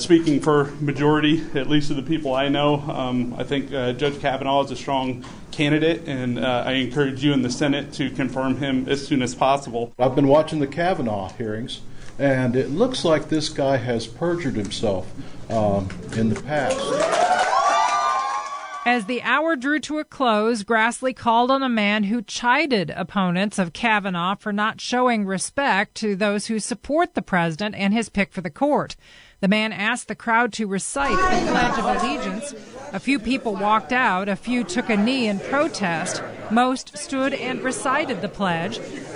speaking for majority, at least of the people I know. I think Judge Kavanaugh is a strong candidate, and I encourage you in the Senate to confirm him as soon as possible. I've been watching the Kavanaugh hearings, and it looks like this guy has perjured himself in the past. As the hour drew to a close, Grassley called on a man who chided opponents of Kavanaugh for not showing respect to those who support the president and his pick for the court. The man asked the crowd to recite the Pledge of Allegiance. A few people walked out. A few took a knee in protest. Most stood and recited the pledge.